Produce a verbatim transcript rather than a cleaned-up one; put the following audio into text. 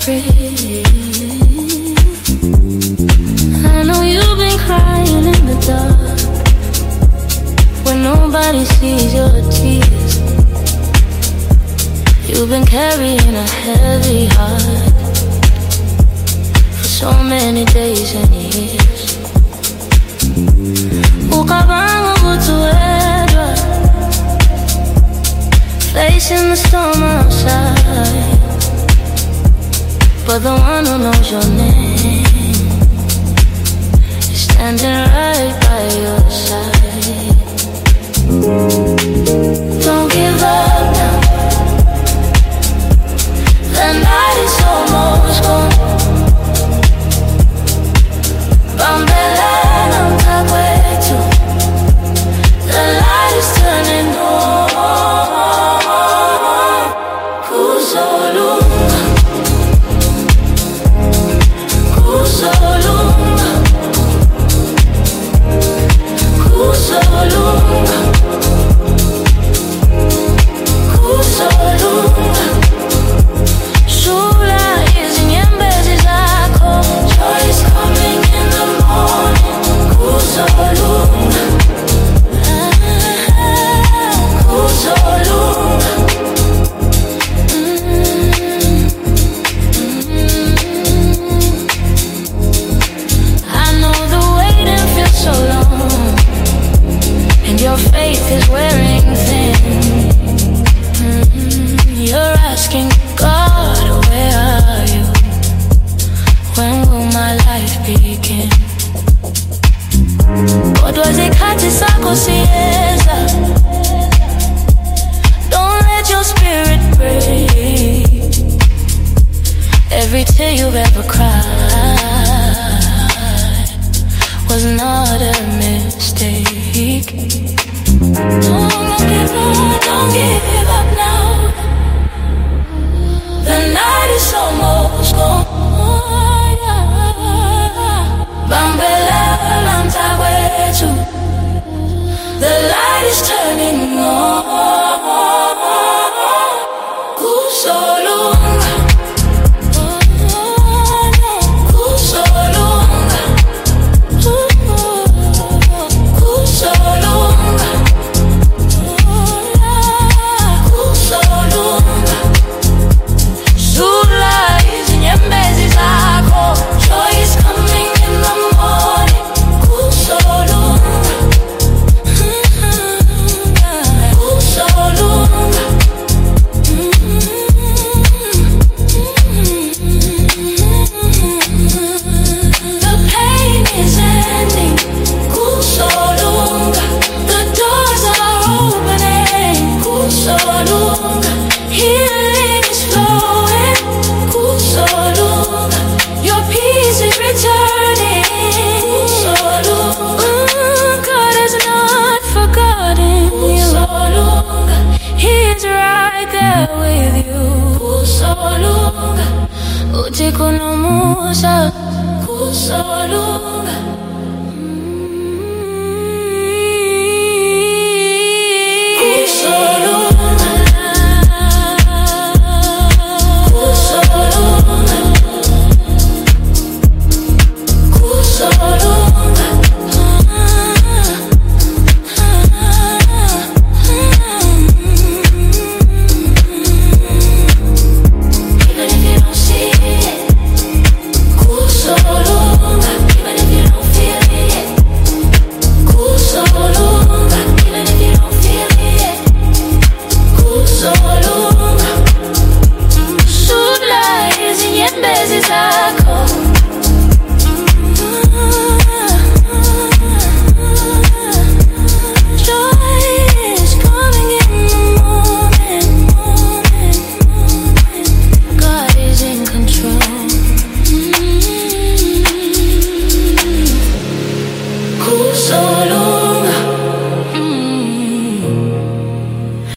free. I know you've been crying in the dark when nobody sees your tears. You've been carrying a heavy heart for so many days and years. Ukabanga kutuedwa, facing the storm outside, but the one who knows your name is standing right by your side. Don't give up now, the night is almost gone. Bambelana mtakwetu, the light is turning on. Kuzolunga, kuzolunga, kuzolunga, kuzolunga. Shula izinyembezi zakho, joy is coming in the morning. Kuzolunga, kuzolunga. So long, and your faith is wearing thin. Mm-hmm. You're asking God, where are you? When will my life begin? God was a katisako sieza. Don't let your spirit break. Every tear you've ever cried was not a mistake. Don't give up, don't give up now. The night is almost gone. Bambela lantawetu, the light is turning on. Kuzolunga, kuzolunga. Utikunomusa kusolunga. Zako